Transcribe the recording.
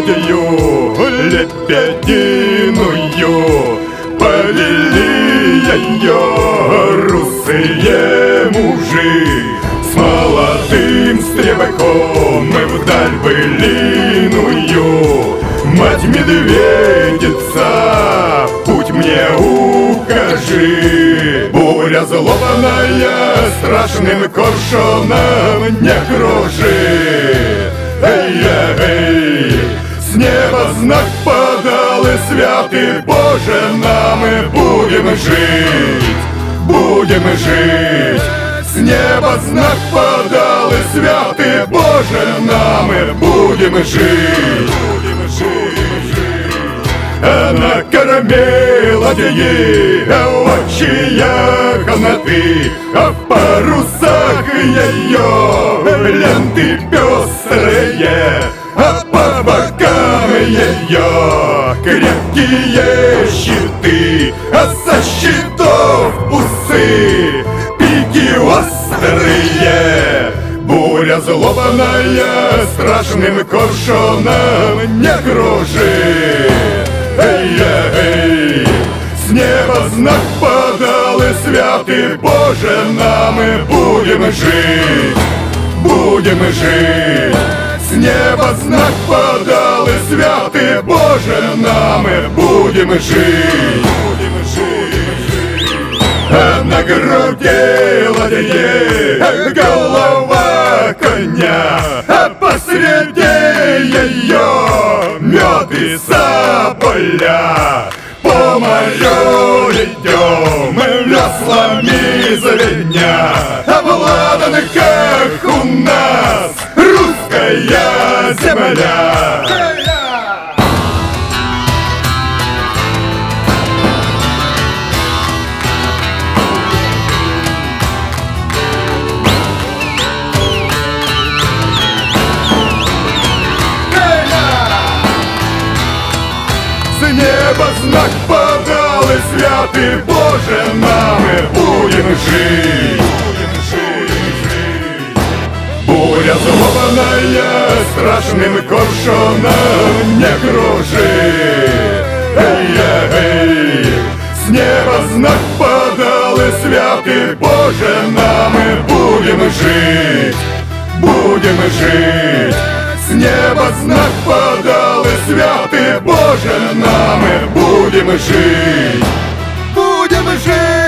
ладью лебединую. Повели ее русые мужи с молодым стрелком мы вдаль былиную. Мать-медведица, путь мне укажи. Буря злобная страшным коршуном не кружит. Эй-эй-эй, с неба знак подал и святый Боже, нам и будем жить, будем жить. С неба знак подал и святый Боже, нам и будем жить. Она кормила ей отчия канаты, а в парусах ее ленты пестрые, а по бокам ее крепкие щиты, а со щитов усы, пики острые. Буря злобная страшным коршуном не кружит. Эй-эй-эй, с неба знак подал и святый Боже, нам и будем жить, будем жить. С неба знак подал и святый Боже, нам и будем жить. А на груди ладьи голова коня, а посреди ее мед и соболя. По морю идем, веслами звеня, а в ладанках у нас русская земля. С неба знак подал и святый Боже, нам и будем жить. Буря злобная страшным коршуном не кружит. Эй-эй-эй, с неба знак подал и святый Боже, нам и будем жить, будем жить. С неба знак подал и святый Боже, нам и будем жить, будем жить.